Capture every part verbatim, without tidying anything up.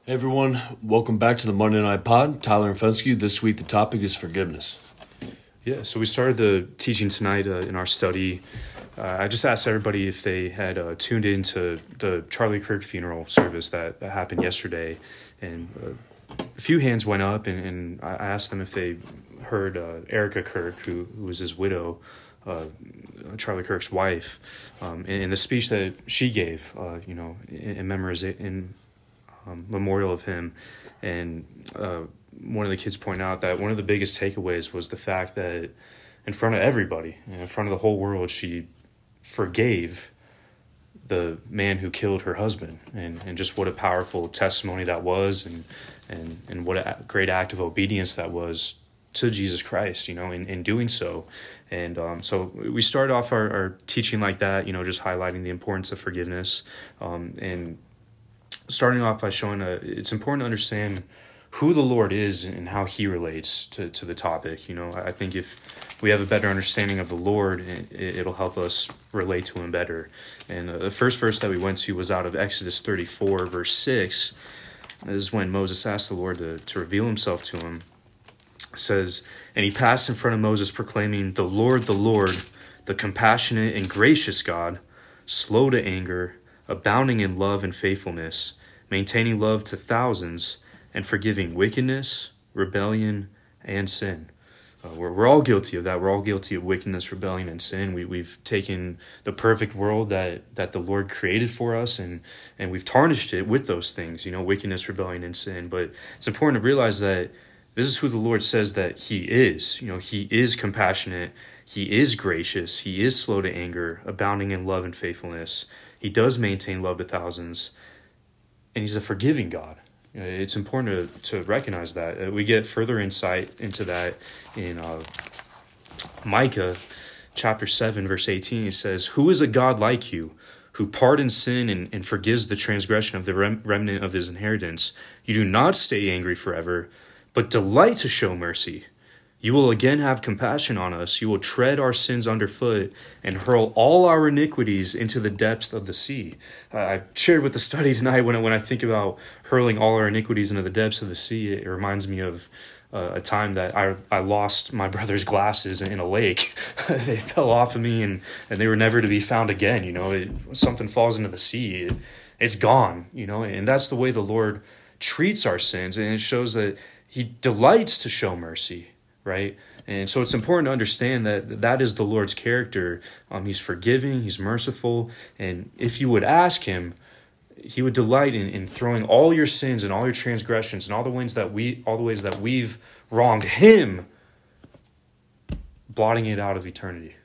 Hey everyone, welcome back to the Monday Night Pod. Tyler and Fensky. This week the topic is forgiveness. Yeah, so we started the teaching tonight uh, in our study. Uh, I just asked everybody if they had uh, tuned into the Charlie Kirk funeral service that, that happened yesterday, and uh, a few hands went up, and, and I asked them if they heard uh, Erica Kirk, who, who was his widow, uh, Charlie Kirk's wife, um, in, in the speech that she gave, uh, you know, in, in memories in um, memorial of him, and uh, one of the kids point out that one of the biggest takeaways was the fact that in front of everybody, in front of the whole world, she forgave the man who killed her husband, and, and just what a powerful testimony that was, and and and what a great act of obedience that was to Jesus Christ, you know, in, in doing so. And um, so we started off our, our teaching like that, you know, just highlighting the importance of forgiveness, um, and starting off by showing a, it's important to understand who the Lord is and how he relates to, to the topic. You know, I think if we have a better understanding of the Lord, it, it'll help us relate to him better. And uh, the first verse that we went to was out of Exodus thirty-four, verse six. This is when Moses asked the Lord to, to reveal himself to him. It says, "And he passed in front of Moses, proclaiming, 'The Lord, the Lord, the compassionate and gracious God, slow to anger, abounding in love and faithfulness, maintaining love to thousands, and forgiving wickedness, rebellion, and sin.'" Uh, we're, we're all guilty of that. We're all guilty of wickedness, rebellion, and sin. We, we've taken the perfect world that, that the Lord created for us, and, and we've tarnished it with those things, you know, wickedness, rebellion, and sin. But it's important to realize that this is who the Lord says that he is. You know, he is compassionate. He is gracious. He is slow to anger, abounding in love and faithfulness. He does maintain love to thousands, and he's a forgiving God. It's important to, to recognize that. We get further insight into that in uh, Micah chapter seven, verse eighteen. It says, "Who is a God like you, who pardons sin and, and forgives the transgression of the rem- remnant of his inheritance? You do not stay angry forever, but delight to show mercy. You will again have compassion on us. You will tread our sins underfoot and hurl all our iniquities into the depths of the sea." Uh, I shared with the study tonight, when I, when I think about hurling all our iniquities into the depths of the sea, it reminds me of uh, a time that I I lost my brother's glasses in a lake. They fell off of me, and, and they were never to be found again. You know, it, something falls into the sea, it, it's gone, you know, and that's the way the Lord treats our sins, and it shows that he delights to show mercy. Right? And so it's important to understand that that is the Lord's character. Um, he's forgiving, he's merciful, and if you would ask him, he would delight in, in throwing all your sins and all your transgressions and all the ways that we all the ways that we've wronged him, blotting it out of eternity.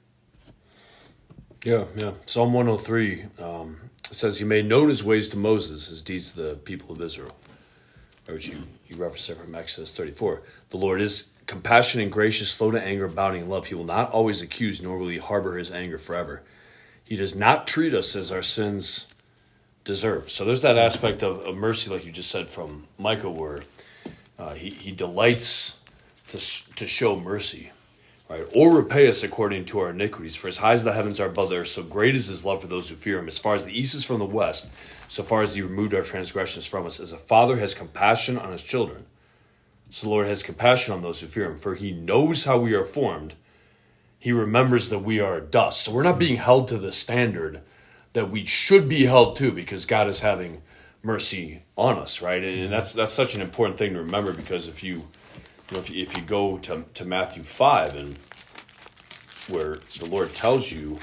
Yeah, yeah. Psalm one oh three um, says, "He made known his ways to Moses, his deeds to the people of Israel." Which you, you referenced there from Exodus thirty-four. "The Lord is compassionate and gracious, slow to anger, abounding in love. He will not always accuse, nor will he harbor his anger forever. He does not treat us as our sins deserve." So there's that aspect of, of mercy, like you just said from Micah, where uh, he, he delights to to show mercy, right? "Or repay us according to our iniquities. For as high as the heavens are above the earth, so great is his love for those who fear him. As far as the east is from the west, so far as he removed our transgressions from us. As a father has compassion on his children, so the Lord has compassion on those who fear him. For he knows how we are formed. He remembers that we are dust." So we're not being held to the standard that we should be held to, because God is having mercy on us, right? And that's that's such an important thing to remember, because if you, you know, if you, if you go to, to Matthew five, and where the Lord tells you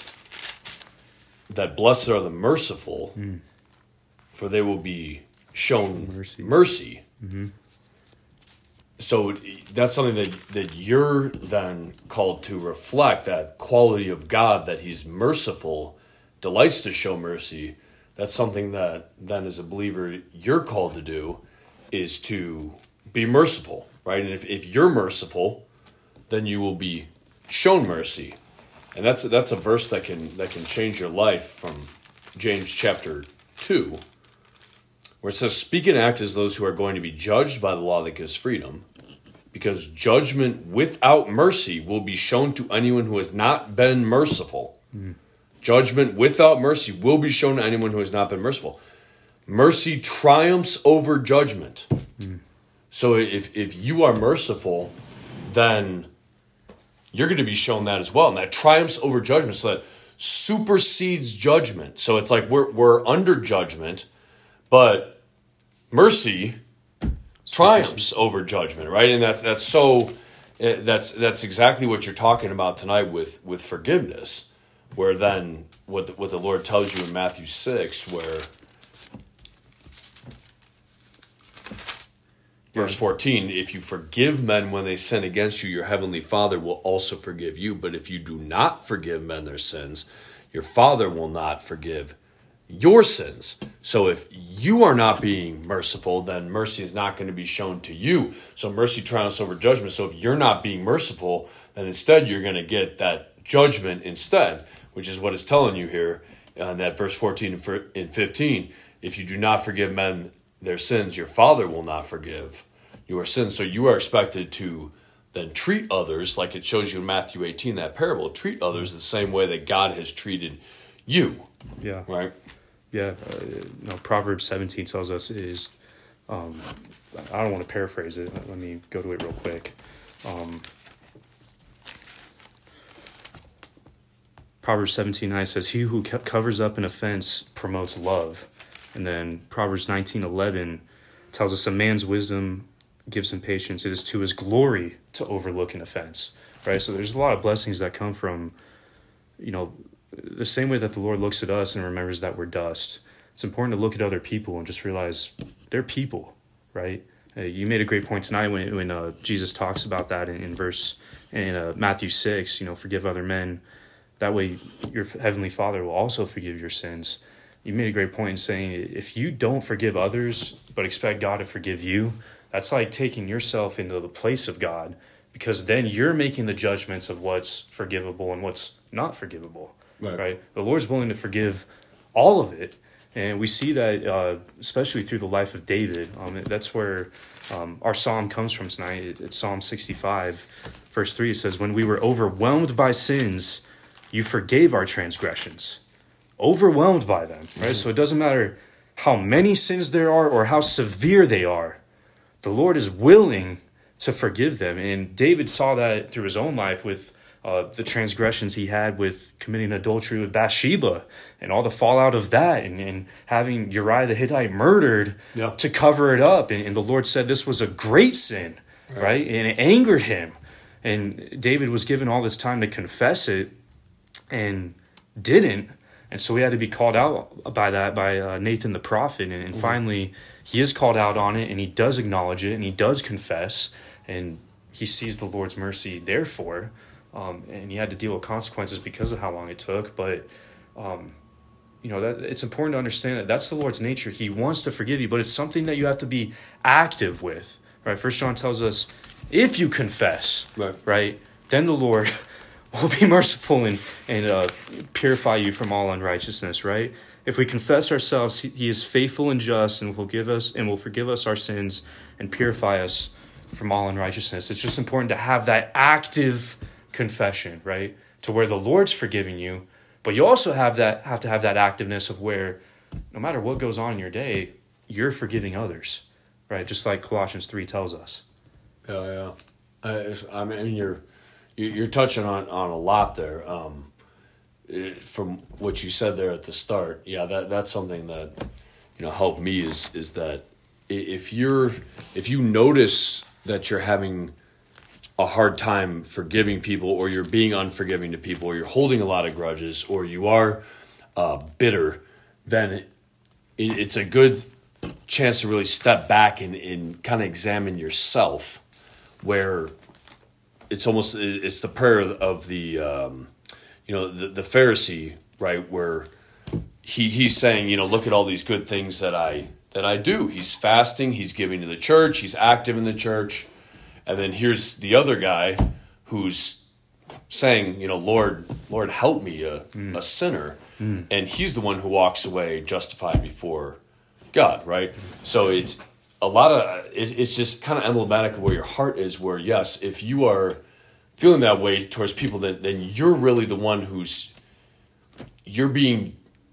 that blessed are the merciful, mm. for they will be shown mercy. mercy. Mm-hmm. So that's something that, that you're then called to reflect, that quality of God, that he's merciful, delights to show mercy. That's something that then as a believer you're called to do, is to be merciful, right? And if, if you're merciful, then you will be shown mercy. And that's that's a verse that can that can change your life, from James chapter two, where it says, "Speak and act as those who are going to be judged by the law that gives freedom, because judgment without mercy will be shown to anyone who has not been merciful." Mm. Judgment without mercy will be shown to anyone who has not been merciful. mercy triumphs over judgment. Mm. So if if you are merciful, then you're going to be shown that as well. And that triumphs over judgment, so that supersedes judgment. So it's like we're we're under judgment, but mercy triumphs over judgment, right? And that's that's so that's that's exactly what you're talking about tonight with with forgiveness, where then what the, what the Lord tells you in Matthew six, where verse fourteen, if you forgive men when they sin against you, your heavenly Father will also forgive you. But if you do not forgive men their sins, your Father will not forgive your sins. So if you are not being merciful, then mercy is not going to be shown to you. So mercy triumphs over judgment. So if you're not being merciful, then instead you're going to get that judgment instead, which is what it's telling you here in that verse fourteen and fifteen. If you do not forgive men their sins, your Father will not forgive your sins. So you are expected to then treat others, like it shows you in Matthew eighteen, that parable, treat others the same way that God has treated you. Yeah. Right? Yeah. Uh, you know, Proverbs seventeen tells us is, um, I don't want to paraphrase it. Let me go to it real quick. Um, Proverbs seventeen nine says, he who co- covers up an offense promotes love. And then Proverbs nineteen eleven tells us a man's wisdom gives him patience. It is to his glory to overlook an offense, right? So there's a lot of blessings that come from, you know, the same way that the Lord looks at us and remembers that we're dust. It's important to look at other people and just realize they're people, right? Uh, you made a great point tonight when when uh, Jesus talks about that in, in verse in uh, Matthew six. You know, forgive other men. That way, your heavenly Father will also forgive your sins. You made a great point in saying if you don't forgive others but expect God to forgive you, that's like taking yourself into the place of God, because then you're making the judgments of what's forgivable and what's not forgivable, right? right? The Lord's willing to forgive all of it, and we see that uh, especially through the life of David. Um, that's where um, our psalm comes from tonight. It, it's Psalm sixty-five, verse three. It says, when we were overwhelmed by sins, you forgave our transgressions. Overwhelmed by them, right? So it doesn't matter how many sins there are or how severe they are. The Lord is willing to forgive them. And David saw that through his own life with uh, the transgressions he had with committing adultery with Bathsheba and all the fallout of that, and, and having Uriah the Hittite murdered yeah. to cover it up. And, and the Lord said this was a great sin, right. right? And it angered him. And David was given all this time to confess it and didn't. And so he had to be called out by that, by uh, Nathan the prophet. And, and finally, he is called out on it, and he does acknowledge it, and he does confess, and he sees the Lord's mercy therefore. Um, and he had to deal with consequences because of how long it took. But, um, you know, that it's important to understand that that's the Lord's nature. He wants to forgive you, but it's something that you have to be active with. Right? First John tells us, if you confess, right, right then the Lord will be merciful and, and uh, purify you from all unrighteousness, right? If we confess ourselves, he is faithful and just and will forgive us and will forgive us our sins and purify us from all unrighteousness. It's just important to have that active confession, right? To where the Lord's forgiving you, but you also have that have to have that activeness of where no matter what goes on in your day, you're forgiving others, right? Just like Colossians three tells us. Yeah, yeah. I, I mean, you're you're touching on, on a lot there. Um, from what you said there at the start, yeah, that that's something that you know helped me is is that if you're if you notice that you're having a hard time forgiving people, or you're being unforgiving to people, or you're holding a lot of grudges, or you are uh, bitter, then it, it's a good chance to really step back and, and kind of examine yourself, where it's almost, it's the prayer of the, um, you know, the, the Pharisee, right? Where he he's saying, you know, look at all these good things that I, that I do. He's fasting, he's giving to the church, he's active in the church. And then here's the other guy who's saying, you know, Lord, Lord, help me, a, mm. a sinner. Mm. And he's the one who walks away justified before God, right? So it's, a lot of it's just kind of emblematic of where your heart is, where, yes, if you are feeling that way towards people, then, then you're really the one who's, you're being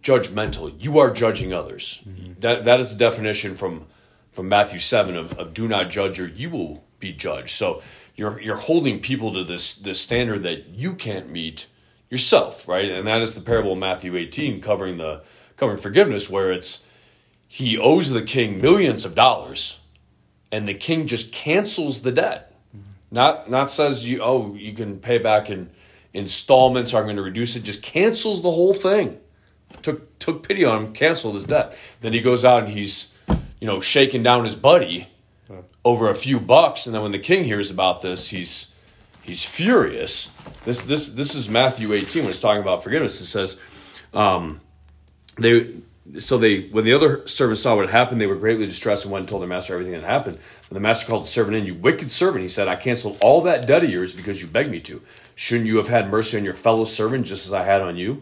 judgmental. You are judging others. Mm-hmm. That that is the definition from from Matthew seven of, of do not judge or you will be judged. So you're you're holding people to this this standard that you can't meet yourself, right? And that is the parable of Matthew eighteen covering the covering forgiveness, where it's he owes the king millions of dollars, and the king just cancels the debt. Mm-hmm. Not not says you oh you can pay back in installments, or I'm going to reduce it. Just cancels the whole thing. Took took pity on him, canceled his debt. Then he goes out and he's you know shaking down his buddy huh. over a few bucks, and then when the king hears about this, he's he's furious. This this this is Matthew eighteen when it's talking about forgiveness. It says, um, they so they when the other servants saw what had happened, they were greatly distressed and went and told their master everything that had happened. And the master called the servant in. You wicked servant, he said, I canceled all that debt of yours because you begged me to. Shouldn't you have had mercy on your fellow servant just as I had on you?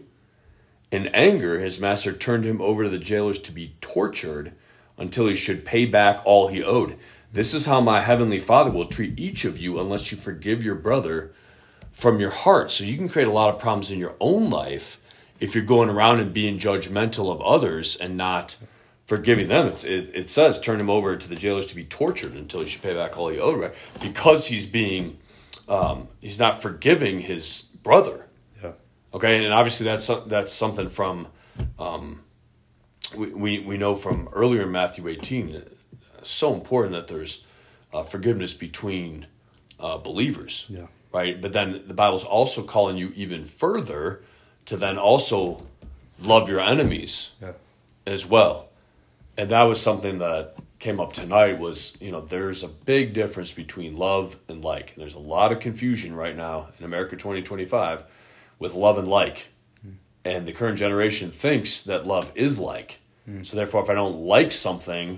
In anger, his master turned him over to the jailers to be tortured until he should pay back all he owed. This is how my heavenly Father will treat each of you unless you forgive your brother from your heart. So you can create a lot of problems in your own life if you're going around and being judgmental of others and not forgiving them. It's, it, it says, turn him over to the jailers to be tortured until he should pay back all he owed, right? Because he's being, um, he's not forgiving his brother. Yeah. Okay, and obviously that's that's something from, um, we, we we know from earlier in Matthew eighteen. It's so important that there's uh, forgiveness between uh, believers. Yeah. Right, but then the Bible's also calling you even further to then also love your enemies yeah. as well. And that was something that came up tonight was, you know, there's a big difference between love and like. And there's a lot of confusion right now in America twenty twenty-five with love and like. Mm. And the current generation thinks that love is like. Mm. So therefore, if I don't like something,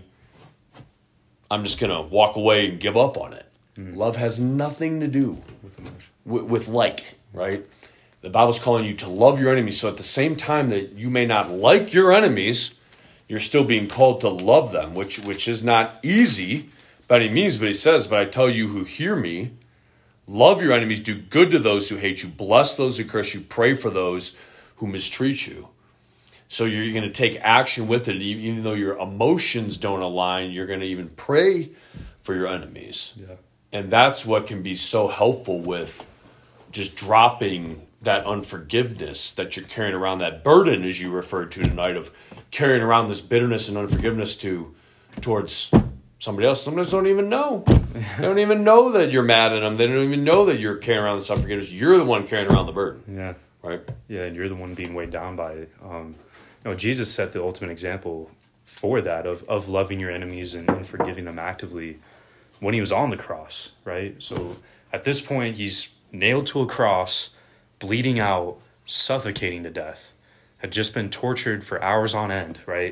I'm just going to walk away and give up on it. Mm. Love has nothing to do with, with, with like, right? The Bible's calling you to love your enemies. So at the same time that you may not like your enemies, you're still being called to love them, which which is not easy by any means. But he says, but I tell you who hear me, love your enemies, do good to those who hate you, bless those who curse you, pray for those who mistreat you. So you're going to take action with it. Even though your emotions don't align, you're going to even pray for your enemies. Yeah. And that's what can be so helpful with just dropping that unforgiveness that you're carrying around, that burden, as you referred to tonight, of carrying around this bitterness and unforgiveness to towards somebody else. Sometimes don't even know. They don't even know that you're mad at them. They don't even know that you're carrying around this unforgiveness. You're the one carrying around the burden. Yeah. Right? Yeah, and you're the one being weighed down by it. Um, you know, Jesus set the ultimate example for that, of, of loving your enemies and, and forgiving them actively when he was on the cross, right? So at this point, he's nailed to a cross, bleeding out, suffocating to death, had just been tortured for hours on end, right?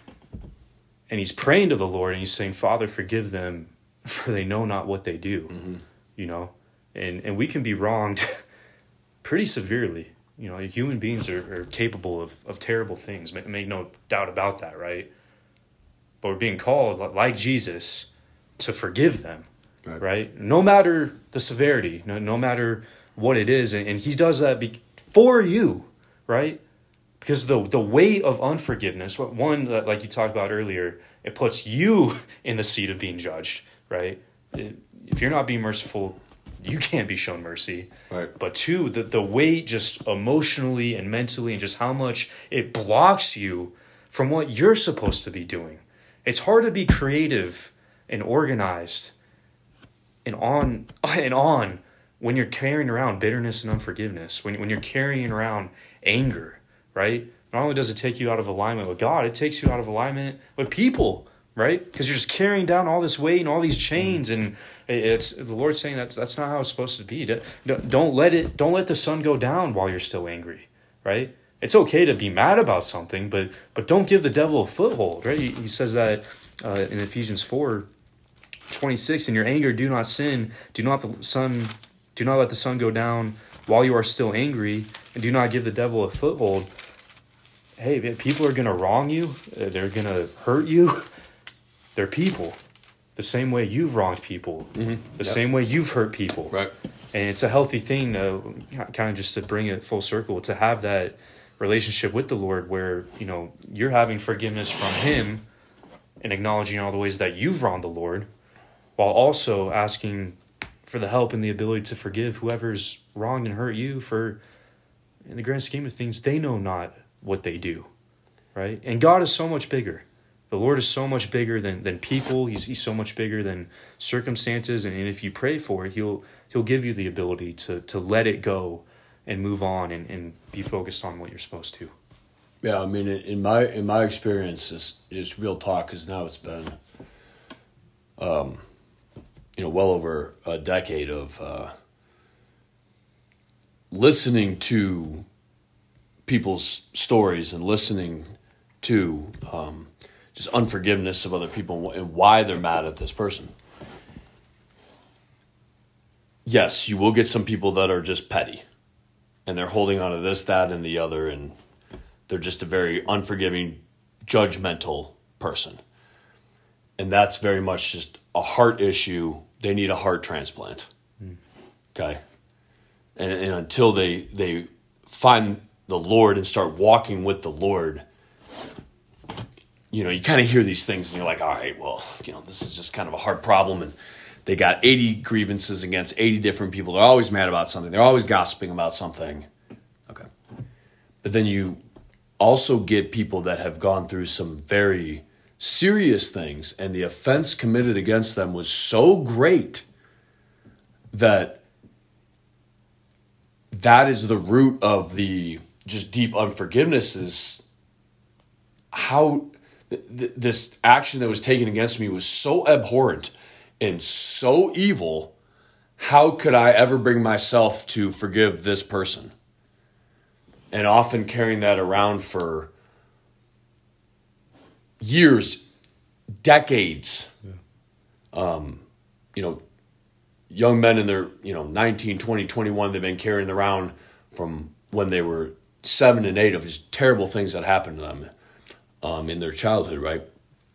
And he's praying to the Lord and he's saying, Father, forgive them, for they know not what they do, mm-hmm. you know? And and we can be wronged pretty severely. You know, human beings are, are capable of, of terrible things, make, make no doubt about that, right? But we're being called, like Jesus, to forgive them, right? right? No matter the severity, no, no matter what it is. And, and he does that be, for you, right? Because the the weight of unforgiveness, one, like you talked about earlier, it puts you in the seat of being judged, right? It, if you're not being merciful, you can't be shown mercy. Right. But two, the, the weight just emotionally and mentally and just how much it blocks you from what you're supposed to be doing. It's hard to be creative and organized and on and on when you're carrying around bitterness and unforgiveness, when, when you're carrying around anger, right? Not only does it take you out of alignment with God, it takes you out of alignment with people, right? Because you're just carrying down all this weight and all these chains, and it's the Lord's saying that's that's not how it's supposed to be. Don't let it. Don't let the sun go down while you're still angry, right? It's okay to be mad about something, but but don't give the devil a foothold, right? He, he says that uh, in Ephesians four twenty-six, in your anger, do not sin. Do not the sun. Do not let the sun go down while you are still angry, and do not give the devil a foothold. Hey, people are going to wrong you. They're going to hurt you. They're people. The same way you've wronged people. Mm-hmm. The yep. same way you've hurt people. Right. And it's a healthy thing, uh, kind of just to bring it full circle, to have that relationship with the Lord where, you know, you're having forgiveness from him and acknowledging all the ways that you've wronged the Lord, while also asking for the help and the ability to forgive whoever's wronged and hurt you, for, in the grand scheme of things, they know not what they do, right? And God is so much bigger. The Lord is so much bigger than, than people. He's, he's so much bigger than circumstances. And, and if you pray for it, he'll he'll give you the ability to to let it go and move on and, and be focused on what you're supposed to. Yeah, I mean, in my in my experience, is is real talk, because now it's been, um, you know, well over a decade of uh, listening to people's stories and listening to um, just unforgiveness of other people and why they're mad at this person. Yes, you will get some people that are just petty, and they're holding on to this, that, and the other, and they're just a very unforgiving, judgmental person. And that's very much just a heart issue. They need a heart transplant. Mm. Okay? And, and until they they find the Lord and start walking with the Lord, you know, you kind of hear these things and you're like, all right, well, you know, this is just kind of a hard problem. And they got eighty grievances against eighty different people. They're always mad about something. They're always gossiping about something. Okay. But then you also get people that have gone through some very serious things, and the offense committed against them was so great that that is the root of the just deep unforgiveness, is how th- th- this action that was taken against me was so abhorrent and so evil. How could I ever bring myself to forgive this person? And often carrying that around for years, decades. Yeah. Um, you know, young men in their, you know, nineteen, twenty, twenty-one, they've been carrying around from when they were seven and eight of just terrible things that happened to them um, in their childhood, right?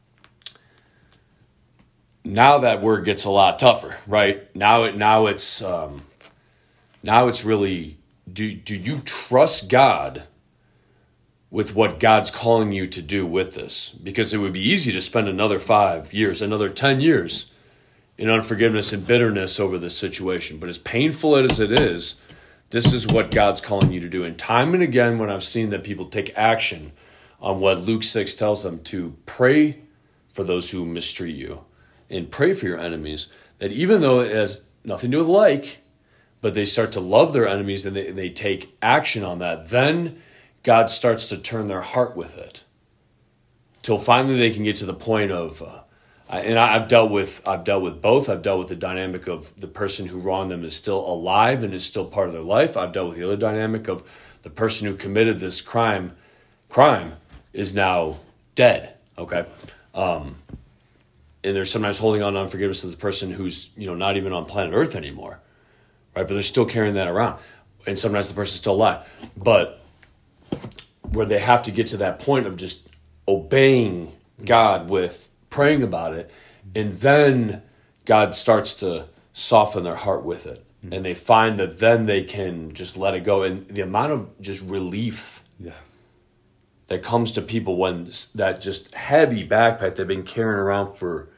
Now that word gets a lot tougher, right? Now it now it's um, now it's really, do do you trust God with what God's calling you to do with this? Because it would be easy to spend another five years, another ten years in unforgiveness and bitterness over this situation. But as painful as it is, this is what God's calling you to do. And time and again, when I've seen that people take action on what Luke six tells them, to pray for those who mistreat you and pray for your enemies, that even though it has nothing to do with like, but they start to love their enemies and they, they take action on that, then God starts to turn their heart with it, till finally they can get to the point of, uh, and I've dealt with I've dealt with both. I've dealt with the dynamic of the person who wronged them is still alive and is still part of their life. I've dealt with the other dynamic of the person who committed this crime crime is now dead. Okay, um, and they're sometimes holding on to unforgiveness to the person who's, you know, not even on planet Earth anymore, right? But they're still carrying that around, and sometimes the person's still alive, but where they have to get to that point of just obeying God with praying about it, and then God starts to soften their heart with it, mm-hmm. and they find that then they can just let it go. And the amount of just relief yeah. that comes to people when that just heavy backpack they've been carrying around for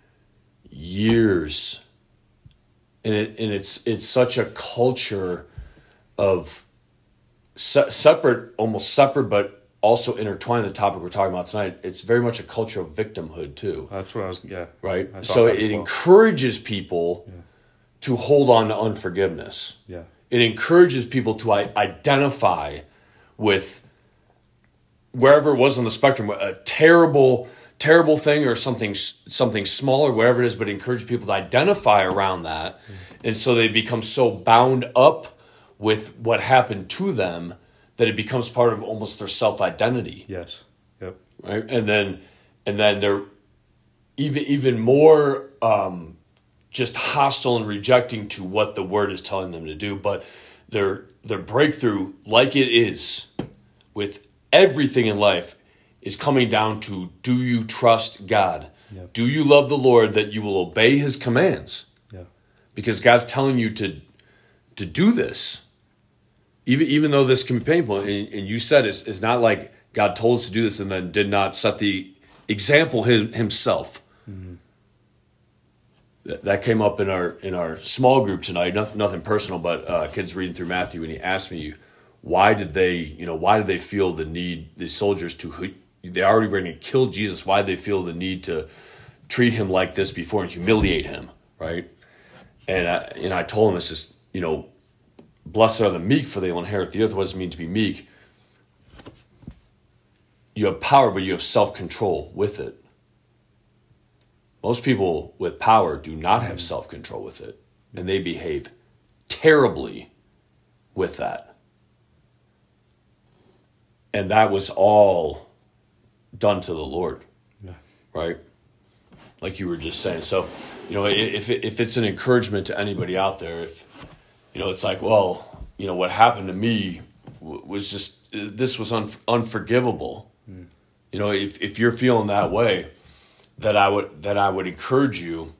years, and it and it's it's such a culture of se- separate, almost separate, but also intertwined the topic we're talking about tonight. It's very much a culture of victimhood too. That's what I was, yeah. Right? So it well. encourages people yeah. to hold on to unforgiveness. Yeah. It encourages people to I- identify with wherever it was on the spectrum, a terrible, terrible thing or something something smaller, whatever it is, but encourage people to identify around that. Mm. And so they become so bound up with what happened to them that it becomes part of almost their self-identity. Yes. Yep. Right? And then and then they're even even more um, just hostile and rejecting to what the word is telling them to do. But their their breakthrough, like it is with everything in life, is coming down to, do you trust God? Yep. Do you love the Lord that you will obey his commands? Yeah. Because God's telling you to to do this. even even though this can be painful, and, and you said it's, it's not like God told us to do this and then did not set the example him, himself. Mm-hmm. That, that came up in our in our small group tonight. No, nothing personal, but uh, kids reading through Matthew, and he asked me, why did they, you know, why did they feel the need, the soldiers to, they already were going to kill Jesus, why did they feel the need to treat him like this before and humiliate him, right? And I, and I told him, it's just, you know, blessed are the meek, for they will inherit the earth. What does it mean to be meek? You have power, but you have self-control with it. Most people with power do not have self-control with it, and they behave terribly with that. And that was all done to the Lord, yeah. Right? Like you were just saying. So, you know, if it, if it's an encouragement to anybody out there, if, you know, it's like, well, you know, what happened to me was just, this was un, unforgivable. Mm. You know, if, if you're feeling that way, that I would, that I would encourage you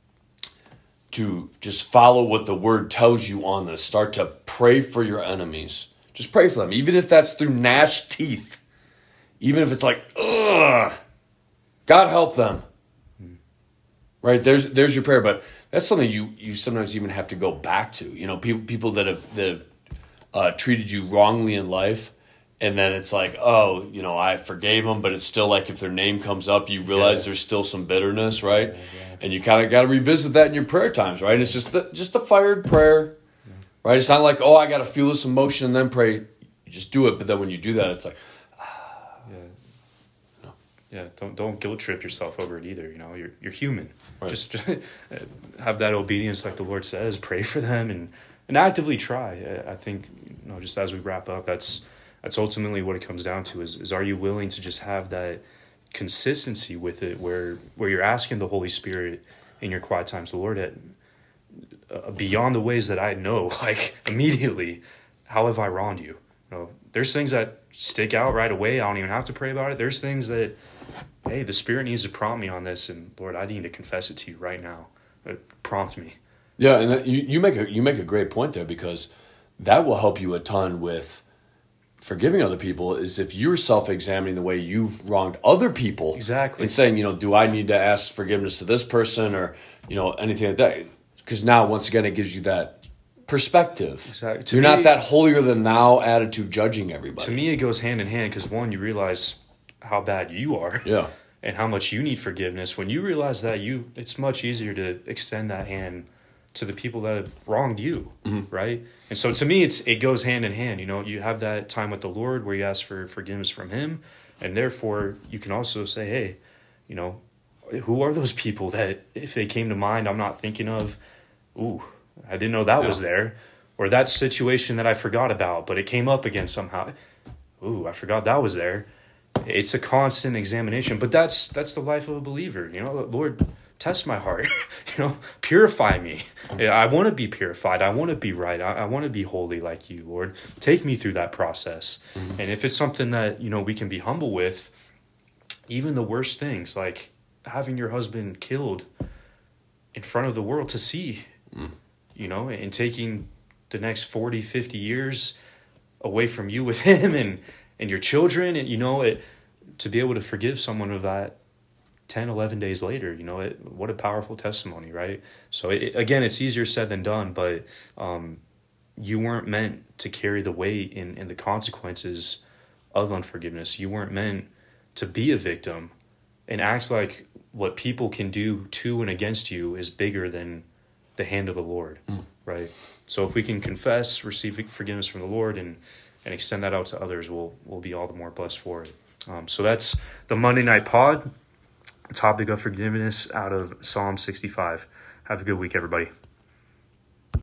to just follow what the word tells you on this. Start to pray for your enemies. Just pray for them, even if that's through gnashed teeth. Even if it's like, ugh, God help them. Mm. Right? There's there's your prayer, but that's something you, you sometimes even have to go back to. You know, people people that have that have uh, treated you wrongly in life, and then it's like, oh, you know, I forgave them, but it's still like if their name comes up, you realize yeah. there's still some bitterness, right? Yeah, yeah. And you kind of got to revisit that in your prayer times, right? And it's just the, just a fired prayer. Right? It's not like, oh, I got to feel this emotion and then pray. You just do it. But then when you do that, it's like, ah. Yeah. No. Yeah. Don't don't guilt trip yourself over it either. You know, you're you're human. Right. Just, just have that obedience, like the Lord says. Pray for them and, and actively try. I think, you know, just as we wrap up, that's that's ultimately what it comes down to. Is is are you willing to just have that consistency with it, where where you're asking the Holy Spirit in your quiet times, the Lord, at Uh, beyond the ways that I know, like immediately, how have I wronged you? You know, there's things that stick out right away. I don't even have to pray about it. There's things that, hey, the Spirit needs to prompt me on this, and Lord, I need to confess it to you right now. Uh, prompt me. Yeah, and that, you you make a you make a great point there, because that will help you a ton with forgiving other people. Is if you're self-examining the way you've wronged other people, exactly, and saying, you know, do I need to ask forgiveness to this person, or you know, anything like that. Because now, once again, it gives you that perspective. Exactly. To You're me, not that holier-than-thou attitude judging everybody. To me, it goes hand in hand, because, one, you realize how bad you are. Yeah. And how much you need forgiveness. When you realize that, you it's much easier to extend that hand to the people that have wronged you, mm-hmm. right? And so, to me, it's it goes hand in hand. You know, you have that time with the Lord where you ask for forgiveness from Him, and therefore, you can also say, hey, you know, who are those people that, if they came to mind, I'm not thinking of, ooh, I didn't know that yeah. was there. Or that situation that I forgot about, but it came up again somehow. Ooh, I forgot that was there. It's a constant examination. But that's that's the life of a believer. You know, Lord, test my heart. you know, purify me. I want to be purified. I want to be right. I, I want to be holy like you, Lord. Take me through that process. Mm-hmm. And if it's something that, you know, we can be humble with, even the worst things, like having your husband killed in front of the world to see, mm. you know, and taking the next forty, fifty years away from you with him and, and your children, and, you know, it, to be able to forgive someone of that ten, eleven days later, you know, it, what a powerful testimony, right? So it, again, it's easier said than done, but um, you weren't meant to carry the weight and, and the consequences of unforgiveness. You weren't meant to be a victim and act like what people can do to and against you is bigger than the hand of the Lord, mm. right? So if we can confess, receive forgiveness from the Lord, and and extend that out to others, we'll we'll be all the more blessed for it. Um, so that's the Monday Night Pod, topic of forgiveness out of Psalm sixty-five. Have a good week, everybody.